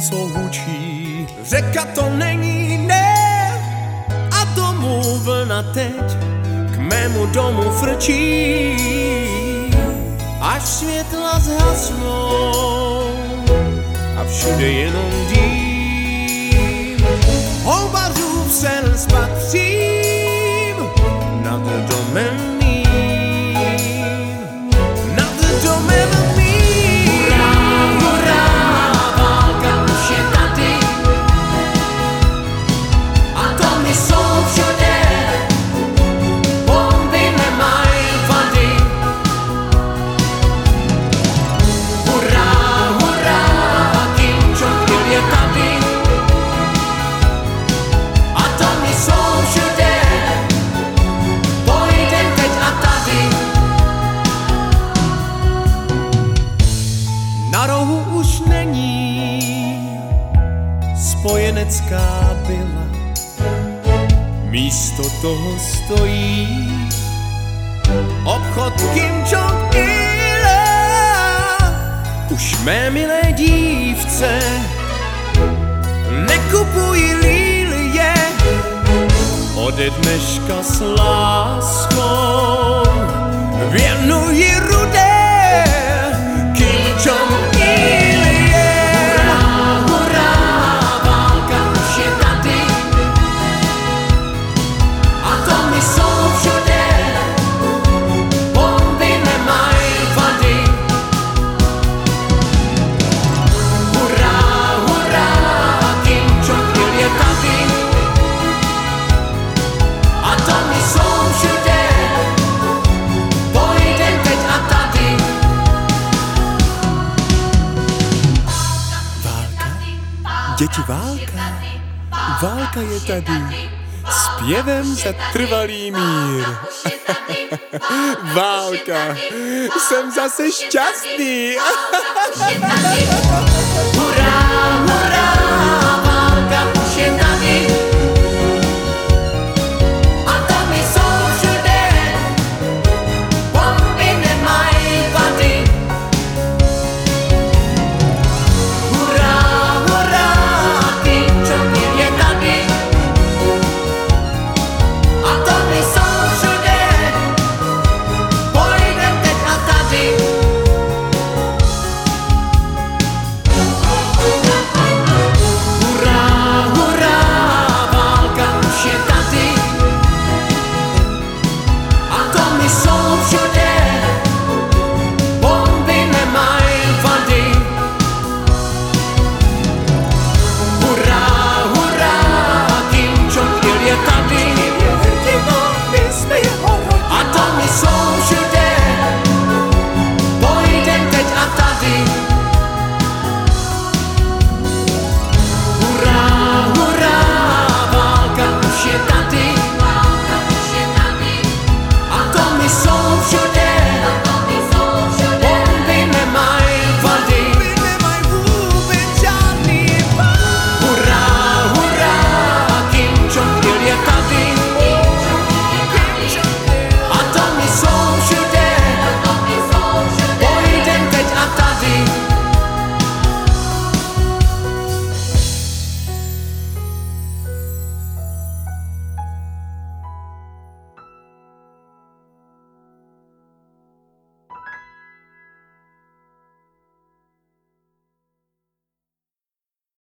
jsou hučí. Řeka to není, ne, a domů vlna teď k mému domu frčí. Až světla zhasnou a všude jenom dým. Houbařův sen spatřím nad domem mým, nad domem mým. Hurá, hurá, válka už je tady a domy jsou všude, bomby nemají vady. Hurá, hurá, Kim Jong-il je tady a domy jsou všude, pojdem teď a tady. Na rohu už není spojenecká byla, místo toho stojí obchod Kim Jong-ila. Už mé milé dívce nekupují lilie, ode dneška s láskou věnuji rudé Kim Jong-il je. Hurá, hurá, válka už je tady a domy jsou všude, bomby nemají vady. Hurá, hurá, Kim Jong-il je tady a domy jsou všude, pojdem teď a tady. Děti, válka, válka je tady, zpěvem za trvalý mír. Válka, jsem zase šťastný.